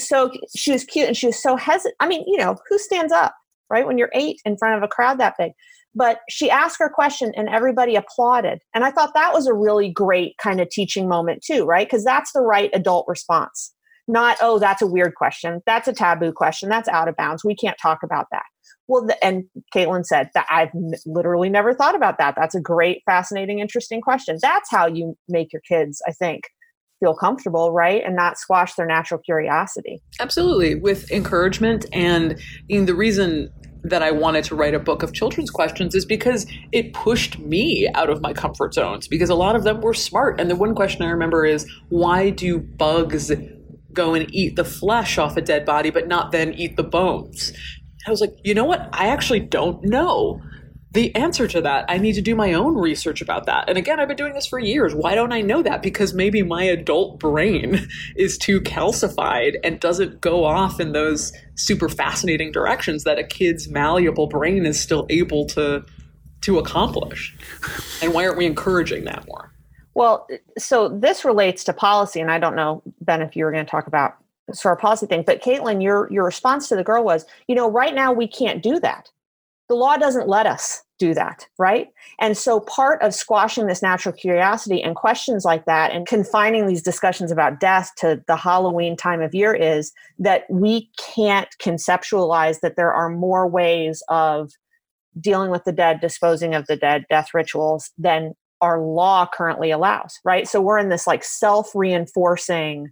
was cute and she was so hesitant. I mean, who stands up, right? When you're 8 in front of a crowd that big. But she asked her question and everybody applauded. And I thought that was a really great kind of teaching moment too, right? Because that's the right adult response. Not, oh, that's a weird question. That's a taboo question. That's out of bounds. We can't talk about that. Well, and Caitlin said that I've literally never thought about that. That's a great, fascinating, interesting question. That's how you make your kids, I think, feel comfortable, right? And not squash their natural curiosity.
Absolutely. With encouragement. And the reason that I wanted to write a book of children's questions is because it pushed me out of my comfort zones, because a lot of them were smart. And the one question I remember is, why do bugs go and eat the flesh off a dead body, but not then eat the bones? I was like, you know what? I actually don't know the answer to that. I need to do my own research about that. And again, I've been doing this for years. Why don't I know that? Because maybe my adult brain is too calcified and doesn't go off in those super fascinating directions that a kid's malleable brain is still able to accomplish. And why aren't we encouraging that more?
Well, so this relates to policy. And I don't know, Ben, if you were going to talk about sort of policy thing, but Caitlin, your response to the girl was, right now we can't do that. The law doesn't let us do that, right? And so part of squashing this natural curiosity and questions like that and confining these discussions about death to the Halloween time of year is that we can't conceptualize that there are more ways of dealing with the dead, disposing of the dead, death rituals than our law currently allows, right? So we're in this like self-reinforcing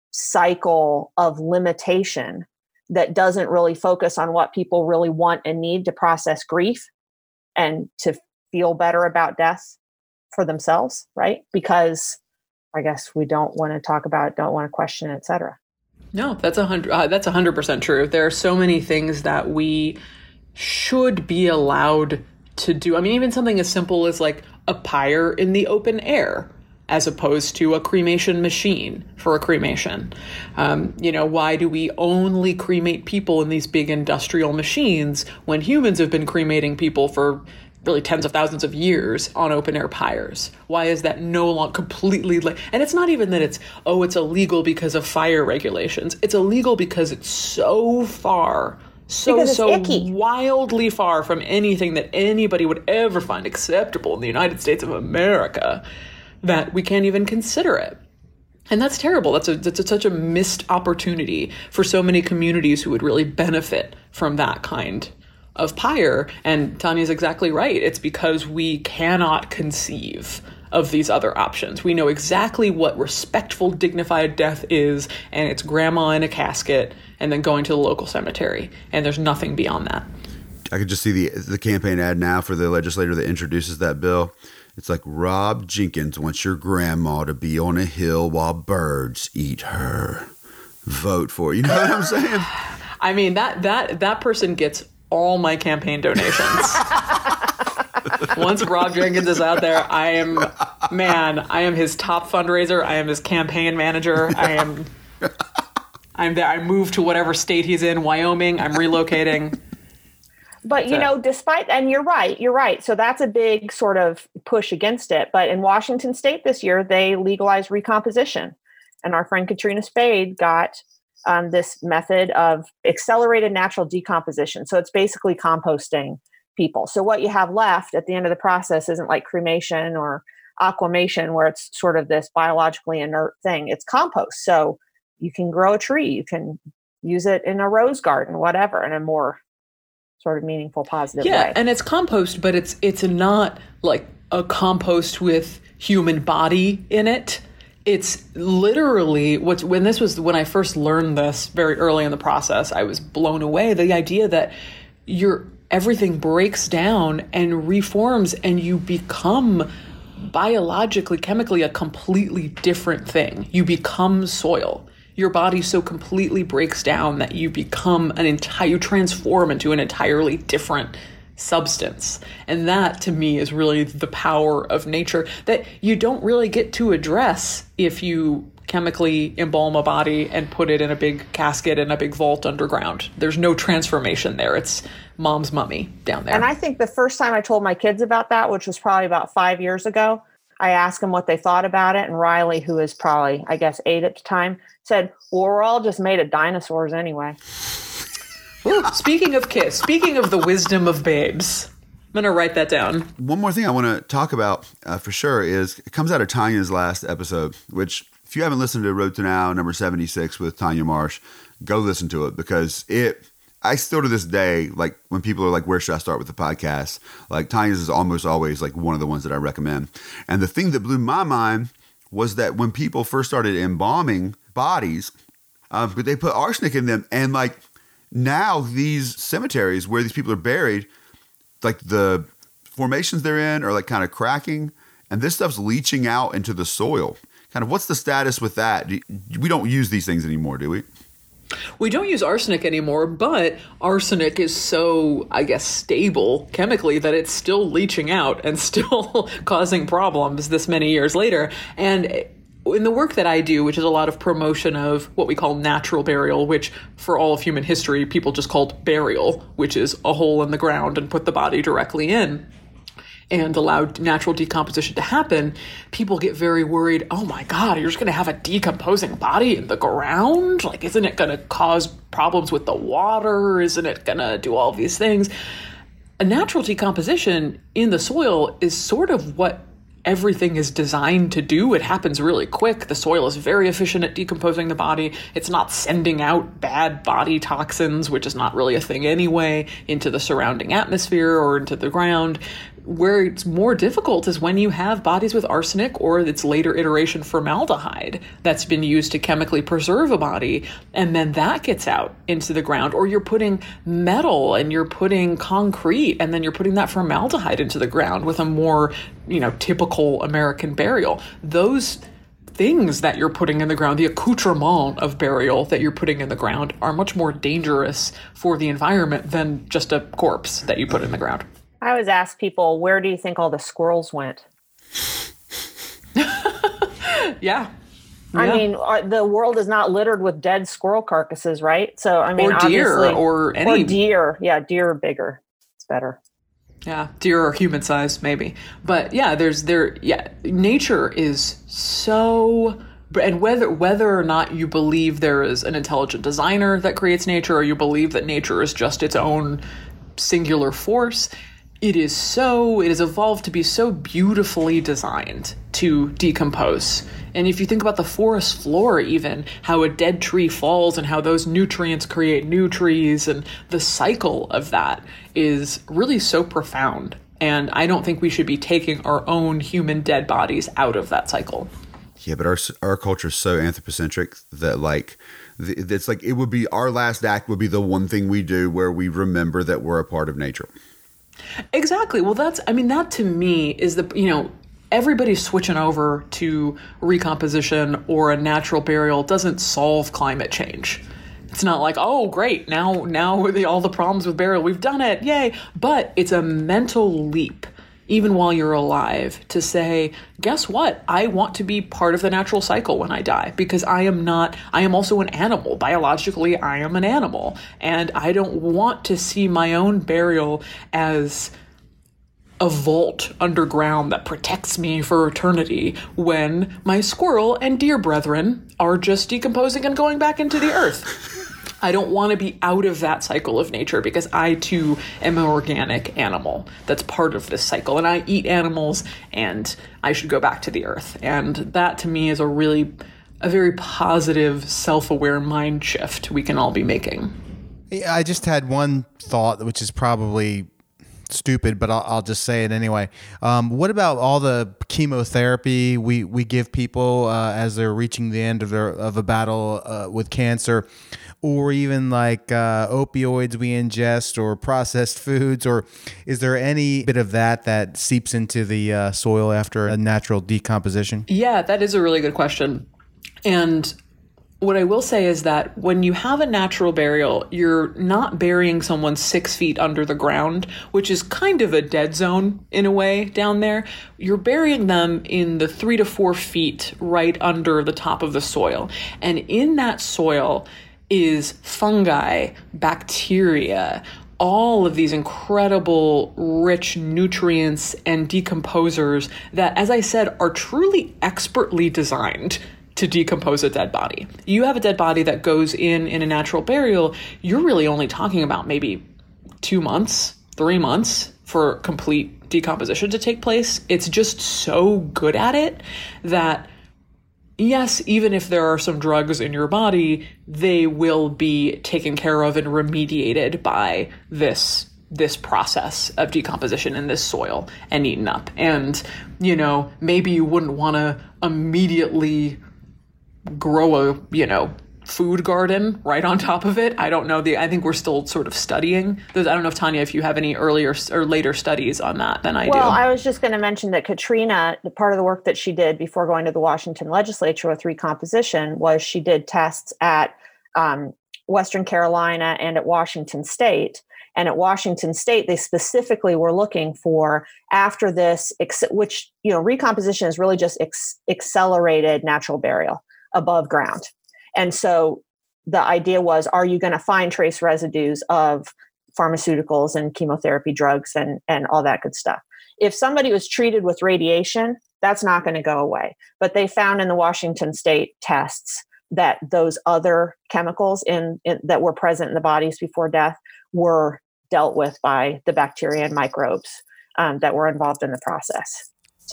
cycle of limitation that doesn't really focus on what people really want and need to process grief and to feel better about death for themselves, right? Because I guess we don't want to talk about it, don't want to question it, et cetera.
No, that's 100% true. There are so many things that we should be allowed to do. I mean, even something as simple as like a pyre in the open air, as opposed to a cremation machine for a cremation. Why do we only cremate people in these big industrial machines when humans have been cremating people for really tens of thousands of years on open air pyres? Why is that no longer completely and it's not even that it's illegal because of fire regulations. It's illegal because it's so far, so wildly far from anything that anybody would ever find acceptable in the United States of America that we can't even consider it. And that's terrible. That's such a missed opportunity for so many communities who would really benefit from that kind of pyre. And Tanya's exactly right. It's because we cannot conceive of these other options. We know exactly what respectful, dignified death is, and it's grandma in a casket and then going to the local cemetery. And there's nothing beyond that.
I could just see the campaign ad now for the legislator that introduces that bill. It's like, Rob Jenkins wants your grandma to be on a hill while birds eat her. Vote for it. You know what I'm saying?
I mean, that person gets all my campaign donations. Once Rob Jenkins is out there, I am his top fundraiser. I am his campaign manager. I'm there. I move to whatever state he's in, Wyoming. I'm relocating.
But, despite, and you're right. So that's a big sort of push against it. But in Washington state this year, they legalized recomposition. And our friend Katrina Spade got this method of accelerated natural decomposition. So it's basically composting people. So what you have left at the end of the process isn't like cremation or aquamation, where it's sort of this biologically inert thing. It's compost. So you can grow a tree. You can use it in a rose garden, whatever, in a more sort of meaningful, positive
Yeah,
way.
and it's compost, but it's not like a compost with human body in it. It's literally when I first learned this very early in the process, I was blown away. The idea that everything breaks down and reforms and you become biologically, chemically a completely different thing. You become soil. Your body so completely breaks down that you become you transform into an entirely different substance. And that to me is really the power of nature that you don't really get to address if you chemically embalm a body and put it in a big casket in a big vault underground. There's no transformation there. It's mom's mummy down there.
And I think the first time I told my kids about that, which was probably about 5 years ago, I asked them what they thought about it. And Riley, who was probably, I guess, 8 at the time, said, well, we're all just made of dinosaurs anyway.
Ooh, speaking of the wisdom of babes, I'm going to write that down.
One more thing I want to talk about for sure is it comes out of Tanya's last episode, which if you haven't listened to Road to Now, number 76 with Tanya Marsh, go listen to it because I still to this day, like when people are like, where should I start with the podcast? Like Tanya's is almost always like one of the ones that I recommend. And the thing that blew my mind was that when people first started embalming bodies, they put arsenic in them. And like now these cemeteries where these people are buried, like the formations they're in are like kind of cracking and this stuff's leaching out into the soil. Kind of what's the status with that? We don't use these things anymore, do we?
We don't use arsenic anymore, but arsenic is so, I guess, stable chemically that it's still leaching out and still causing problems this many years later. And in the work that I do, which is a lot of promotion of what we call natural burial, which for all of human history, people just called burial, which is a hole in the ground and put the body directly in and allowed natural decomposition to happen, people get very worried, oh my God, you're just going to have a decomposing body in the ground? Like, isn't it going to cause problems with the water? Isn't it going to do all these things? A natural decomposition in the soil is sort of what everything is designed to do. It happens really quick. The soil is very efficient at decomposing the body. It's not sending out bad body toxins, which is not really a thing anyway, into the surrounding atmosphere or into the ground. Where it's more difficult is when you have bodies with arsenic or its later iteration formaldehyde that's been used to chemically preserve a body, and then that gets out into the ground, or you're putting metal and you're putting concrete and then you're putting that formaldehyde into the ground with a more, typical American burial. Those things that you're putting in the ground, the accoutrement of burial that you're putting in the ground, are much more dangerous for the environment than just a corpse that you put in the ground.
I always ask people, where do you think all the squirrels went?
Yeah.
I mean, the world is not littered with dead squirrel carcasses, right? So, I mean,
or deer,
obviously,
or any...
Or deer. Yeah, deer are bigger. It's better.
Yeah, deer are human size, maybe. But yeah, nature is so... And whether or not you believe there is an intelligent designer that creates nature, or you believe that nature is just its own singular force, it has evolved to be so beautifully designed to decompose. And if you think about the forest floor, even how a dead tree falls and how those nutrients create new trees, and the cycle of that is really so profound. And I don't think we should be taking our own human dead bodies out of that cycle.
Yeah, but our culture is so anthropocentric that it's like it would be our last act would be the one thing we do where we remember that we're a part of nature.
Exactly. Well, that to me is everybody's switching over to recomposition or a natural burial doesn't solve climate change. It's not like, oh, great, now all the problems with burial, we've done it, yay. But it's a mental leap, even while you're alive, to say, guess what? I want to be part of the natural cycle when I die, because I am also an animal. Biologically, I am an animal. And I don't want to see my own burial as a vault underground that protects me for eternity when my squirrel and deer brethren are just decomposing and going back into the earth. I don't want to be out of that cycle of nature, because I too am an organic animal that's part of this cycle, and I eat animals and I should go back to the earth. And that to me is a very positive, self-aware mind shift we can all be making.
I just had one thought, which is probably stupid, but I'll just say it anyway. What about all the chemotherapy we give people as they're reaching the end of a battle with cancer, or even like opioids we ingest or processed foods, or is there any bit of that seeps into the soil after a natural decomposition?
Yeah, that is a really good question. And what I will say is that when you have a natural burial, you're not burying someone 6 feet under the ground, which is kind of a dead zone in a way down there. You're burying them in the 3 to 4 feet right under the top of the soil. And in that soil is fungi, bacteria, all of these incredible rich nutrients and decomposers that, as I said, are truly expertly designed to decompose a dead body. You have a dead body that goes in a natural burial, you're really only talking about maybe 2 months, 3 months for complete decomposition to take place. It's just so good at it that, yes, even if there are some drugs in your body, they will be taken care of and remediated by this process of decomposition in this soil and eaten up. And, maybe you wouldn't want to immediately grow a, food garden right on top of it. I don't know. I think we're still sort of studying those. I don't know if Tanya, if you have any earlier or later studies on that than I do.
Well, I was just going to mention that Katrina, the part of the work that she did before going to the Washington legislature with recomposition was she did tests at Western Carolina and at Washington State. And at Washington State, they specifically were looking for after this, which, recomposition is really just accelerated natural burial above ground. And so the idea was, are you going to find trace residues of pharmaceuticals and chemotherapy drugs and all that good stuff? If somebody was treated with radiation, that's not going to go away. But they found in the Washington State tests that those other chemicals that were present in the bodies before death were dealt with by the bacteria and microbes that were involved in the process.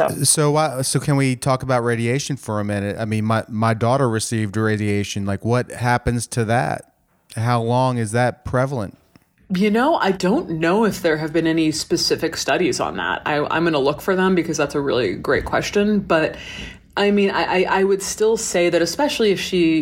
So can we talk about radiation for a minute? I mean, my daughter received radiation. Like, what happens to that? How long is that prevalent?
I don't know if there have been any specific studies on that. I'm going to look for them because that's a really great question. But I mean, I would still say that especially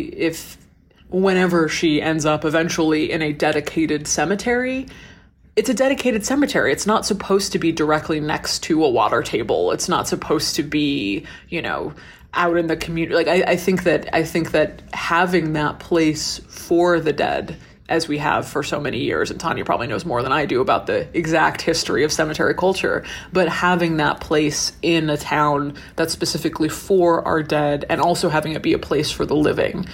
whenever she ends up eventually in a dedicated cemetery, it's a dedicated cemetery. It's not supposed to be directly next to a water table. It's not supposed to be, out in the community. Like I think that having that place for the dead, as we have for so many years, and Tanya probably knows more than I do about the exact history of cemetery culture, but having that place in a town that's specifically for our dead and also having it be a place for the living,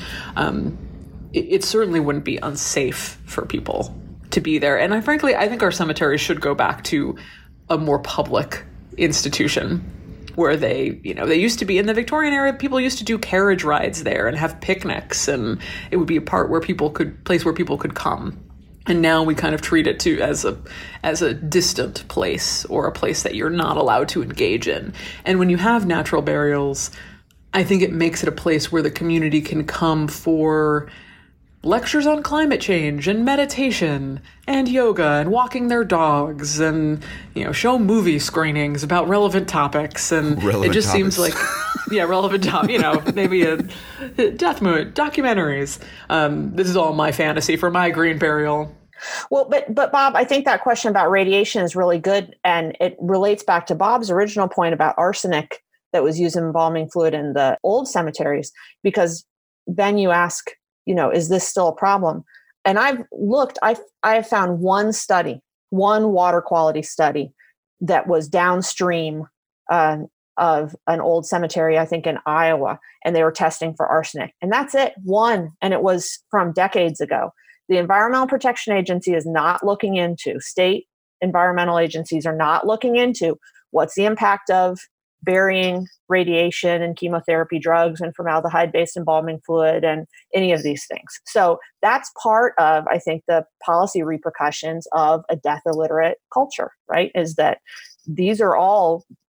it certainly wouldn't be unsafe for people to be there. And I think our cemeteries should go back to a more public institution where they used to be in the Victorian era. People used to do carriage rides there and have picnics, and it would be a place where people could come. And now we kind of treat it as a distant place or a place that you're not allowed to engage in. And when you have natural burials, I think it makes it a place where the community can come for lectures on climate change and meditation and yoga and walking their dogs and, show movie screenings about relevant topics. And it just seems like, relevant topics, maybe a death movie, documentaries. This is all my fantasy for my green burial.
Well, but Bob, I think that question about radiation is really good. And it relates back to Bob's original point about arsenic that was used in embalming fluid in the old cemeteries, because then you ask, is this still a problem? And I've looked, I have found one water quality study that was downstream of an old cemetery, I think in Iowa, and they were testing for arsenic. And that's it, one. And it was from decades ago. The Environmental Protection Agency is not looking into, state environmental agencies are not looking into what's the impact of burying radiation and chemotherapy drugs and formaldehyde-based embalming fluid and any of these things. So that's part of, I think, the policy repercussions of a death illiterate culture, right? Is that these are all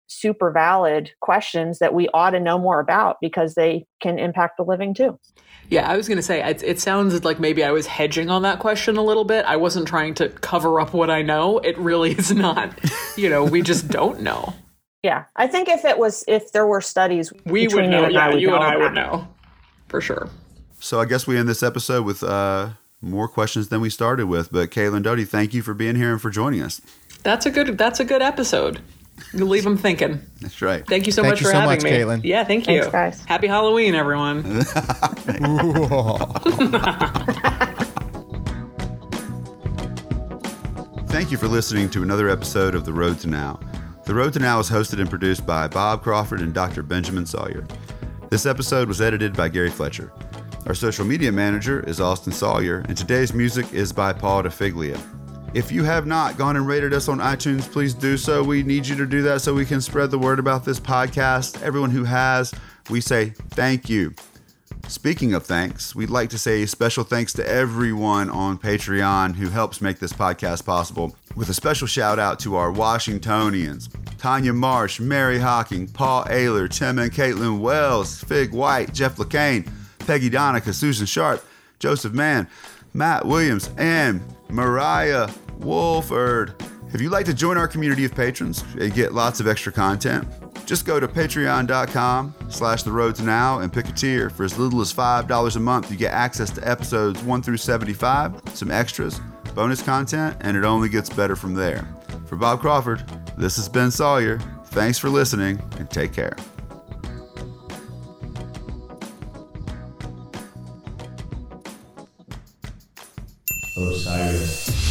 super valid questions that we ought to know more about because they can impact the living too.
Yeah, I was going to say, it sounds like maybe I was hedging on that question a little bit. I wasn't trying to cover up what I know. It really is not, we just don't know.
Yeah, I think if there were studies,
we would know. Yeah, you and I would know for sure.
So I guess we end this episode with more questions than we started with. But Caitlin Doty, thank you for being here and for joining us.
That's a good episode. You leave them thinking.
That's right.
Thank you so much for having me,
Caitlin.
Yeah, thank you.
Thanks, guys.
Happy Halloween, everyone.
Thank you for listening to another episode of The Road to Now. The Road to Now is hosted and produced by Bob Crawford and Dr. Benjamin Sawyer. This episode was edited by Gary Fletcher. Our social media manager is Austin Sawyer, and today's music is by Paul DeFiglia. If you have not gone and rated us on iTunes, please do so. We need you to do that so we can spread the word about this podcast. Everyone who has, we say thank you. Speaking of thanks, we'd like to say a special thanks to everyone on Patreon who helps make this podcast possible, with a special shout out to our Washingtonians: Tanya Marsh, Mary Hocking, Paul Ayler, Tim and Caitlin Wells, Fig White, Jeff LeCain, Peggy Donica, Susan Sharp, Joseph Mann, Matt Williams, and Mariah Wolford. If you'd like to join our community of patrons and get lots of extra content, just go to patreon.com/theroadtonow and pick a tier. For as little as $5 a month, you get access to episodes 1 through 75, some extras, bonus content, and it only gets better from there. For Bob Crawford, this has Ben Sawyer. Thanks for listening, and take care.
Osiris.